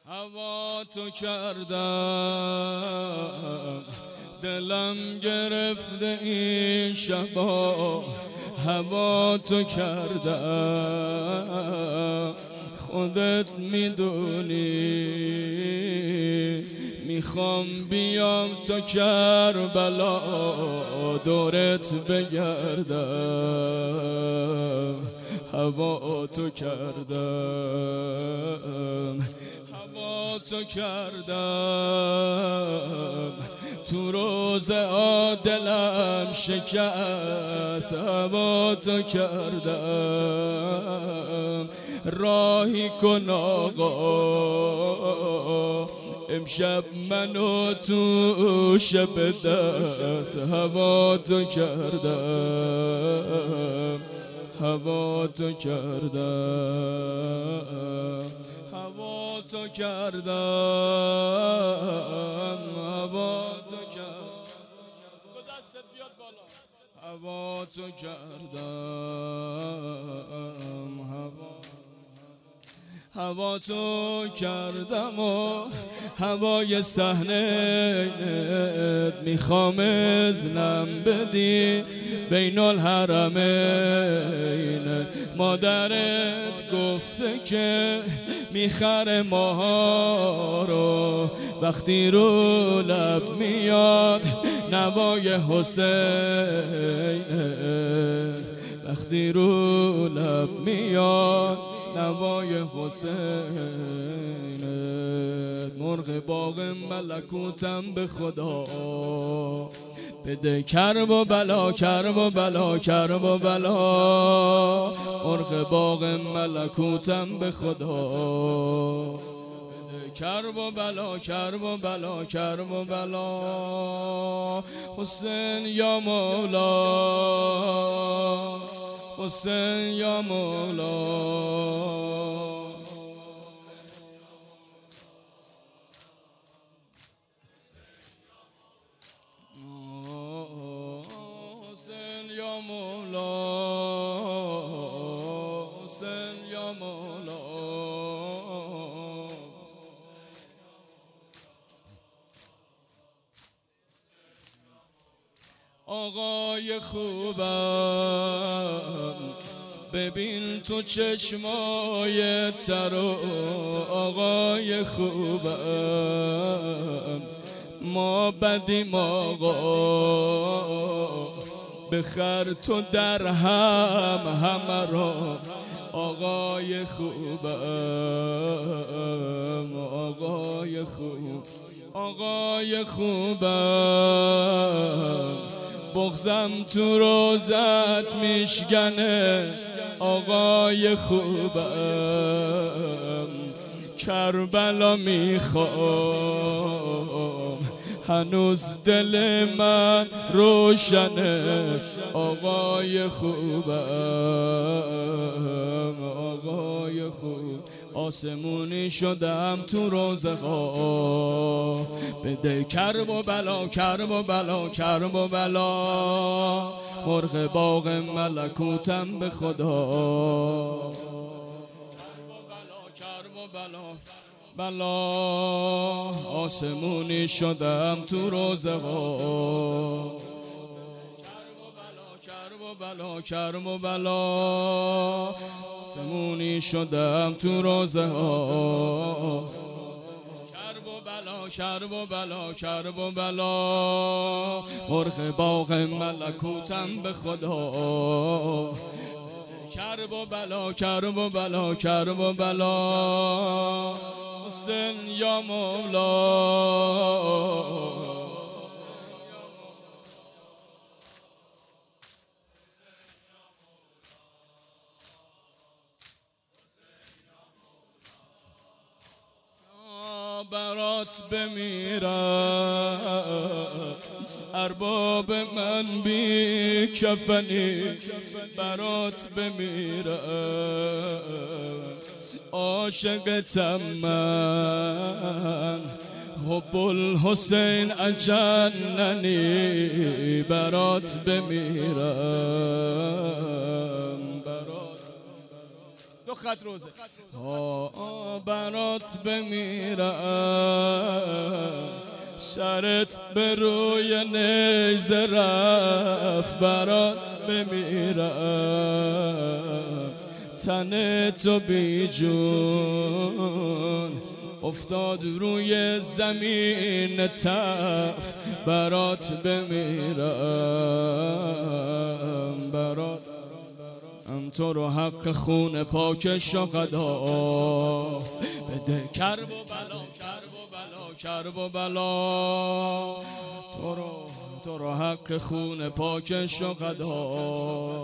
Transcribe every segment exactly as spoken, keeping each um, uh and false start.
هوا تو کردم دلم گرفته این شبا، هوا تو کردم خودت میدونی، میخوام بیام تا کربلا دورت بگردم، هوا تو کردم، هوا تو کردم تو روز دلم شکست، هوا تو کردم راهی کن آقا امشب منو تو شب دست، هوا تو کردم، هوا تو کردم، هوا تو کردم، هوا تو کردم، تو دستت بیاد بالا، هوا تو کردم، هوا هوا تو کردم و هوای صحنه میخوام ازنم بدی بین الحرمین، مادرت گفته که میخره ماها رو وقتی رو لب میاد نوای حسین، وقتی رو لب میاد نوای حسین. مرغ باغ ملکوتم به خدا بده کرب و بلا، کرب و بلا، کرب و بلا، مرغ باغ ملکوتم به خدا بده کرب و بلا، کرب و بلا، کرب و بلا. حسین یا مولا، حسین یا مولا، حسین یا مولا، حسین یا مولا. آقای خوبم ببین تو چشمای ترو، آقای خوبم ما بدیم آقا بخر تو در هم همه را، آقای خوبم، آقای خوب، آقای خوبم بغضم تو روزت میشکنه، آقای خوبم کربلا میخوام هنوز دل من روشنه، آقای خوبم، آقای خوب. آسمونی شدم تو روزها بده کرب و بلا، کرب و بلا، کرب و بلا، مرغ باغ ملکوتم به خدا کرب و بلا، بلا. آسمونی شدم تو روزها کرب و بلا، کرب و بلا، آسمونی شدم تو روزها کرب و بلا، کرب و بلا، کرب و بلا، مرغ باغ ملکوتم به خدا کرب و بلا، کرب و بلا، کرب و بلا. حسین یا مولا، برات بمیرم ارباب من بی کفنی، برات بمیرم عاشقتم من، حب الحسین اجننی، برات بمیرم برات. خط روزه برات بمیرم سرت به روی نیزه رفت برات بمیرم تن تو بی جون افتاد روی زمین تف برات بمیرم برات ام تو رو حق خون پاک شهدا بده کرب و بلا کرب و بلا کرب و بلا تو رو تو رو حق خون پاک شهدا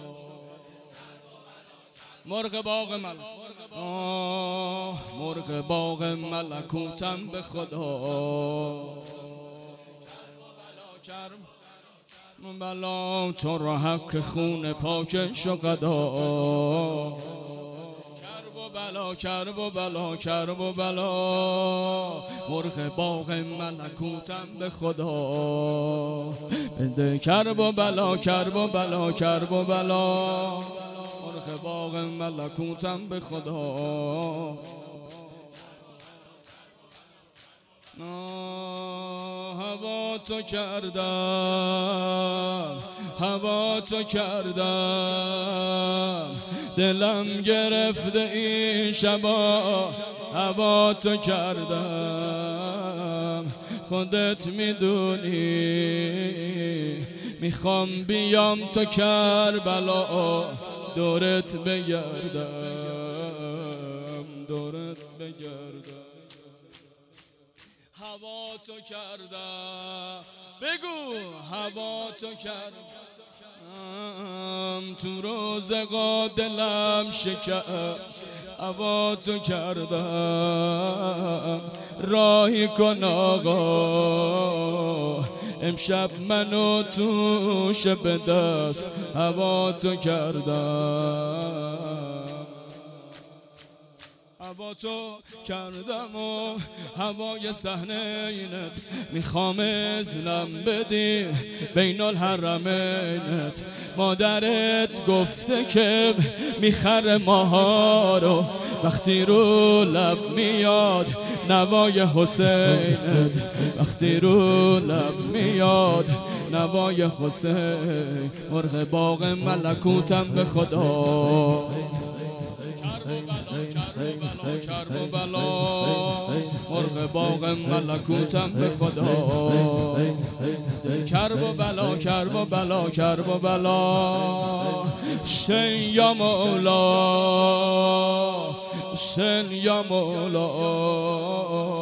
مرغ باغ مل مرغ باغ ملکوتم به خدا بلا تو را حق خون پاک شهدا کرب و بلا کرب و بلا کرب و بلا مرغ باغ ملکوتم به خدا بده کرب و بلا کرب و بلا کرب و بلا مرغ باغ ملکوتم به خدا هوا تو کردم هوا تو کردم دلم گرفته این شبا هوا تو کردم خودت میدونی میخوام بیام تو کربلا دورت بگردم دورت بگردم هوا تو کردم بگو هوا تو کردم تو روزگاه دلم شکست هوا تو کردم راهی کن آقا امشب منو تو شب دست هوا تو کردم هوا تو کردم و هوای صحنه اینت میخوام ازلم بدی بین الحرمینت مادرت گفته که میخره ماها رو وقتی رو لب میاد نوای حسینت وقتی رو لب میاد نوای حسین مرغ باغ ملکوتم به خدا کرب و بلا مرغ باغ ملکوتم به خدا کرب و بلا کرب و بلا کرب و بلا حسین یا مولا حسین یا مولا